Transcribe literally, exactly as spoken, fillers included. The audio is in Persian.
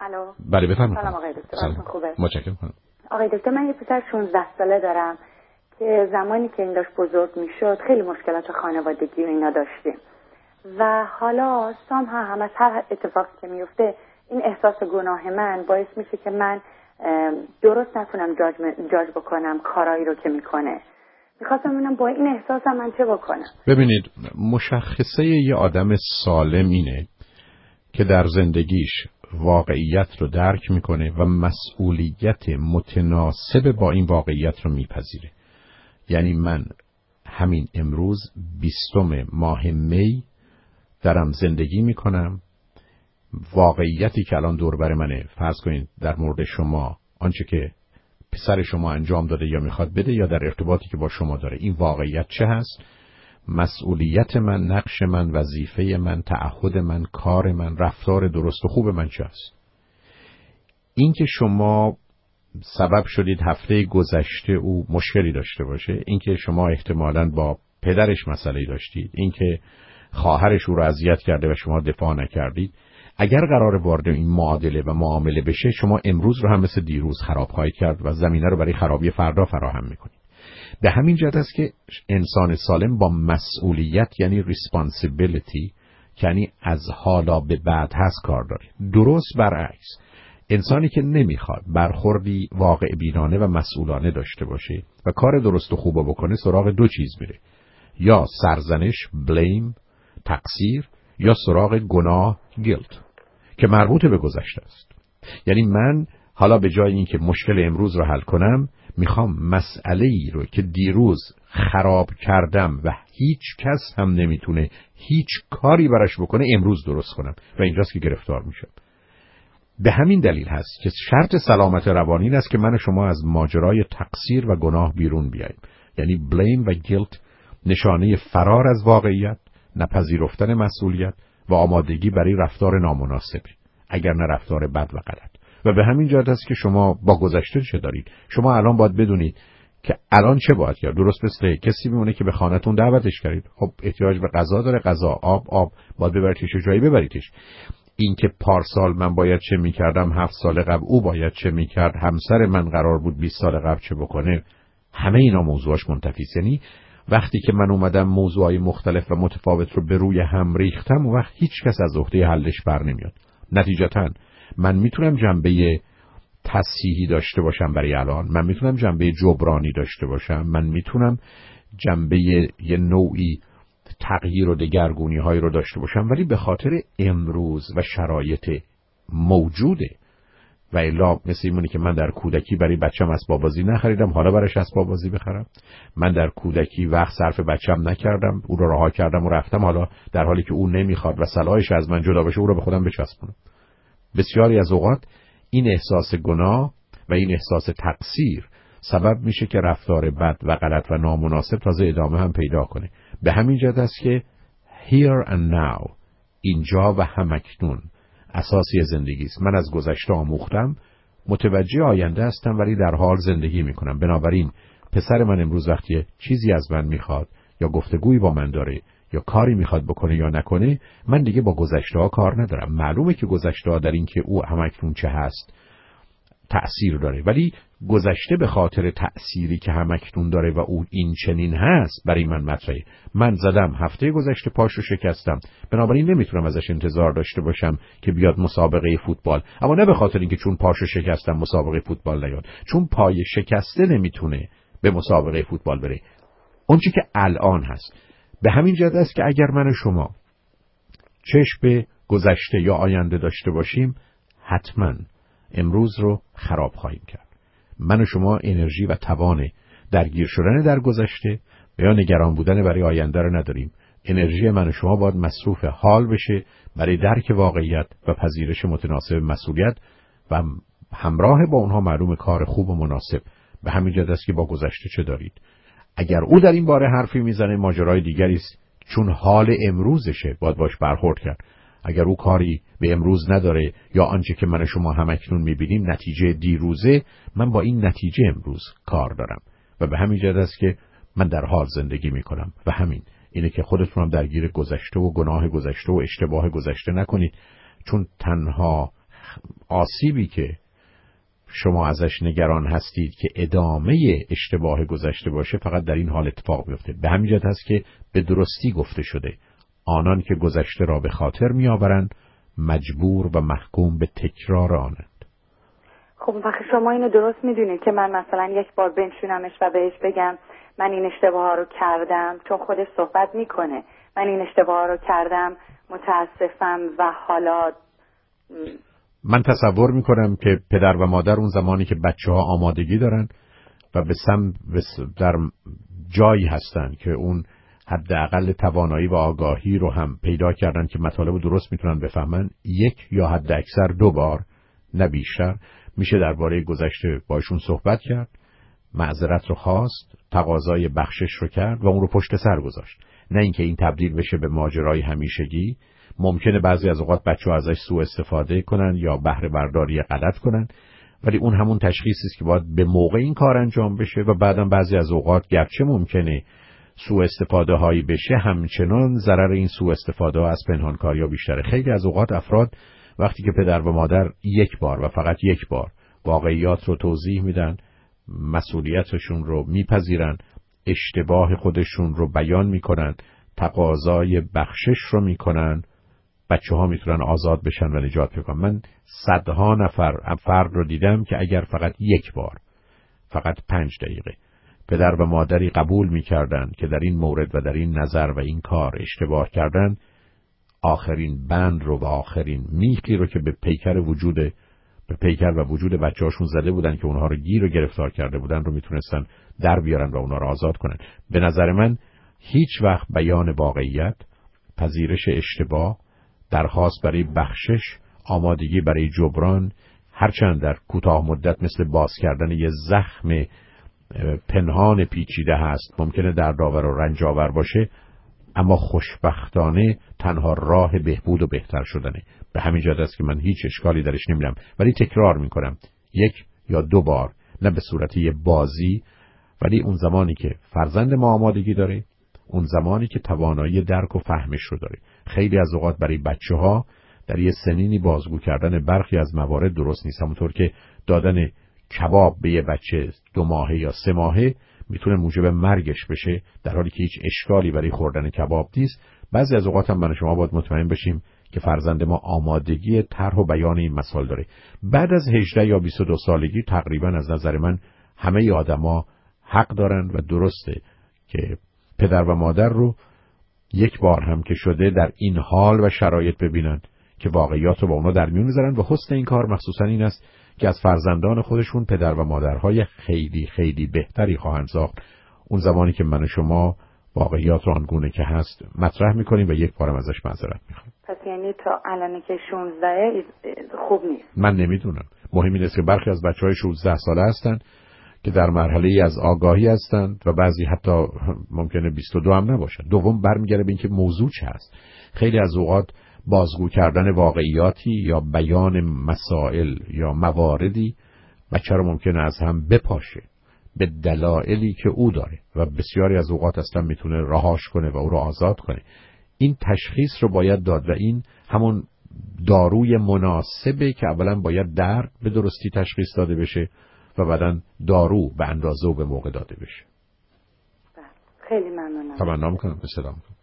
الو. بله بفرمایید. سلام آقای دکتر. سلام. خوبه؟ متشکرم. آقای دکتر من یه پسر شانزده ساله دارم که زمانی که این داشت بزرگ میشد خیلی مشکلات خانوادگی و اینا داشتیم و حالا سام هم از هر اتفاقی که میفته این احساس گناه من باعث میشه که من درست نتونم جاج, جاج بکنم کارایی رو که میکنه. میخواستم ببینم با این احساسم من چه بکنم. ببینید مشخصه یه آدم سالم اینه که در زندگیش واقعیت رو درک میکنه و مسئولیت متناسب با این واقعیت رو میپذیره. یعنی من همین امروز بیستم ماه می دارم زندگی میکنم، واقعیتی که الان دور بر منه، فرض کنید در مورد شما آنچه که پسر شما انجام داده یا میخواد بده یا در ارتباطی که با شما داره، این واقعیت چه هست؟ مسئولیت من، نقش من، وظیفه من، تعهد من، کار من، رفتار درست و خوب من چه هست؟ این که شما سبب شدید هفته گذشته او مشکلی داشته باشه، این که شما احتمالاً با پدرش مسئله داشتید، این که خواهرش او رو اذیت کرده و شما دفاع نکردید، اگر قرار وارد این معادله و معامله بشه، شما امروز رو هم مثل دیروز خراب خواهید کرد و زمینه رو برای خرابی فردا فراهم میکنید. به همین جهت است که انسان سالم با مسئولیت یعنی responsibility، یعنی از حالا به بعد هست کار داره. درست برعکس، انسانی که نمیخواد برخوردی واقع بینانه و مسئولانه داشته باشه و کار درست و خوب بکنه، سراغ دو چیز میره: یا سرزنش، blame، تقصیر، یا سراغ گناه، guilt، که مربوط به گذشته است. یعنی من حالا به جای اینکه مشکل امروز رو حل کنم، میخوام مسئله‌ای رو که دیروز خراب کردم و هیچ کس هم نمیتونه هیچ کاری براش بکنه امروز درست کنم و اینجاست که گرفتار میشم. به همین دلیل هست که شرط سلامت روانی این است که من و شما از ماجرای تقصیر و گناه بیرون بیاییم. یعنی blame و guilt نشانه فرار از واقعیت، نپذیرفتن مسئولیت و آمادگی برای رفتار نامناسبی، اگر نه رفتار بد و غلط. و به همین جهت است که شما با گذشته چه دارید. شما الان باید بدونید که الان چه باید کرد. درست مثل کسی میمونه که به خانه‌تون دعوتش کردید، خب احتیاج به غذا داره، غذا، آب، آب، باید ببریدش جایی ببریدش. این که پارسال من باید چه میکردم، هفت سال قبل او باید چه میکرد، همسر من قرار بود بیست سال قبل چه بکنه، همه اینا موضوعش منتفی است. یعنی وقتی که من اومدم موضوعای مختلف و متفاوت رو به روی هم ریختم، اون وقت هیچ کس از عهده حلش بر نمیاد. نتیجتاً من میتونم جنبه تصحیحی داشته باشم برای الان، من میتونم جنبه جبرانی داشته باشم، من میتونم جنبه یه نوعی تغییر و دگرگونی هایی رو داشته باشم، ولی به خاطر امروز و شرایط موجوده. و الا مثل اینه که من در کودکی برای بچم اسباب بازی نخریدم، حالا براش اسباب بازی بخرم. من در کودکی وقت صرف بچم نکردم، او رو رها کردم و رفتم، حالا در حالی که او نمیخواد و صلاحش از من جدا بشه، او رو به خودم بچسبونم. بسیاری از اوقات این احساس گناه و این احساس تقصیر سبب میشه که رفتار بد و غلط و نامناسب تازه ادامه هم پیدا کنه. به همین جهت است که here and now، اینجا و همکنون، اساسی زندگی است. من از گذشته آموختم، متوجه آینده هستم، ولی در حال زندگی میکنم. بنابراین پسر من امروز وقتی چیزی از من میخواد یا گفتگویی با من داره یا کاری میخواد بکنه یا نکنه، من دیگه با گذشته ها کار ندارم. معلومه که گذشته ها در این که او همکنون چه هست تأثیر داره، ولی گذشته به خاطر تأثیری که همکنون داره و او این چنین هست برای من مطرحه. من زدم هفته گذشته پاشو شکستم، بنابراین نمیتونم ازش انتظار داشته باشم که بیاد مسابقه فوتبال، اما نه به خاطر اینکه چون پاشو شکستم مسابقه فوتبال نیاد، چون پای شکسته نمیتونه به مسابقه فوتبال بره. اون چیزی که الان هست. به همین جهت است که اگر من و شما چشم به گذشته یا آینده داشته باشیم، حتما امروز رو خراب خواهیم کرد. من و شما انرژی و توان درگیر شدن در گذشته یا نگران بودن برای آینده رو نداریم. انرژی من و شما باید مصروف حال بشه برای درک واقعیت و پذیرش متناسب مسئولیت و همراه با اونها معلوم کار خوب و مناسب. به همین جهت است که با گذشته چه دارید. اگر او در این باره حرفی میزنه، ماجرای دیگری است، چون حال امروزشه، باید باش برخورد کرد. اگر او کاری به امروز نداره یا آنچه که من و شما همکنون میبینیم نتیجه دیروزه، من با این نتیجه امروز کار دارم و به همین جهت است که من در حال زندگی میکنم. و همین اینه که خودتون هم درگیر گذشته و گناه گذشته و اشتباه گذشته نکنید، چون تنها آسیبی که شما ازش نگران هستید که ادامه اشتباه گذشته باشه فقط در این حال اتفاق میفته. به همین جهت هست که به درستی گفته شده آنان که گذشته را به خاطر میآورند مجبور و محکوم به تکرار آنند. خب وقتی شما اینو درست میدونید که من مثلا یک بار بنشونمش و بهش بگم من این اشتباه ها رو کردم، چون خودش صحبت میکنه من این اشتباه ها رو کردم متاسفم و حالا من تصور میکنم که پدر و مادر اون زمانی که بچه ها آمادگی دارن و به سم در جایی هستن که اون حداقل توانایی و آگاهی رو هم پیدا کردن که مطالب رو درست میتونن بفهمن، یک یا حد اکثر دو بار نه بیشتر میشه درباره گذشته باشون صحبت کرد، معذرت رو خواست، تقاضای بخشش رو کرد و اون رو پشت سر گذاشت. نه اینکه این تبدیل بشه به ماجرای همیشگی. ممکنه بعضی از اوقات بچه‌ها ازش سوء استفاده کنن یا بهره برداری غلط کنن، ولی اون همون تشخیصی است که باید به موقع این کار انجام بشه و بعداً بعضی از اوقات گرچه ممکنه سوء استفاده هایی بشه، همچنان ضرر این سوء استفاده ها از پنهانکاری‌ها بیشتره. خیلی از اوقات افراد وقتی که پدر و مادر یک بار و فقط یک بار واقعیات رو توضیح میدن، مسئولیتشون رو میپذیرن، اشتباه خودشون رو بیان میکنن، تقاضای بخشش رو میکنن، بچه ها میتونن آزاد بشن و نجات پیدا کنن. من صدها نفر فرد رو دیدم که اگر فقط یک بار، فقط پنج دقیقه پدر و مادری قبول میکردن که در این مورد و در این نظر و این کار اشتباه کردن، آخرین بند رو و آخرین میخی رو که به پیکر وجود به پیکر و وجود بچه‌هاشون زده بودن که اونها رو گیر و گرفتار کرده بودن رو میتونستن در بیارن و اونها رو آزاد کنن. به نظر من هیچ وقت بیان واقعیت، پذیرش اشتباه، درخواست برای بخشش، آمادگی برای جبران، هرچند در کوتاه مدت مثل باز کردن یه زخم پنهان پیچیده هست، ممکنه دردآور و رنج‌آور باشه، اما خوشبختانه تنها راه بهبود و بهتر شدنه. به همین جهت است که من هیچ اشکالی درش نمی‌بینم، ولی تکرار میکنم یک یا دو بار، نه به صورت یه بازی، ولی اون زمانی که فرزند ما آمادگی داره، اون زمانی که توانایی درک و فهمش رو داره. خیلی از اوقات برای بچه‌ها در یه سنینی بازگو کردن برخی از موارد درست نیست. همونطور که دادن کباب به یه بچه دو ماهه یا سه ماهه میتونه موجب مرگش بشه، در حالی که هیچ اشکالی برای خوردن کباب نیست. بعضی از اوقات هم من شما باید مطمئن بشیم که فرزند ما آمادگی طرح و بیان این مسائل داره. بعد از هجده یا بیست و دو سالگی تقریبا از نظر من همه آدما حق دارن و درسته که پدر و مادر رو یک بار هم که شده در این حال و شرایط ببینن که واقعیات رو با اونا در میون میذارن. و حسن این کار مخصوصا این است که از فرزندان خودشون پدر و مادرهای خیلی خیلی بهتری خواهند ساخت اون زمانی که من و شما واقعیات رو آنگونه که هست مطرح میکنیم و یک بارم ازش معذرت میخوایم. پس یعنی تا الان که شانزده خوب نیست؟ من نمیدونم. مهم این است که برخی از بچهای شانزده ساله هستن که در مرحله از آگاهی هستند و بعضی حتی ممکنه بیست و دو هم نباشن. دوم برمیگره به اینکه موضوع چه هست. خیلی از اوقات بازگو کردن واقعیاتی یا بیان مسائل یا مواردی بچه رو ممکنه از هم بپاشه به دلایلی که او داره و بسیاری از اوقات اصلا میتونه رهاش کنه و او رو آزاد کنه. این تشخیص رو باید داد و این همون داروی مناسبه که اولا باید درد به درستی تشخیص داده بشه و بعداً دارو به اندازه و به موقع داده بشه. خیلی ممنونم. تمنا میکنم. به سلام.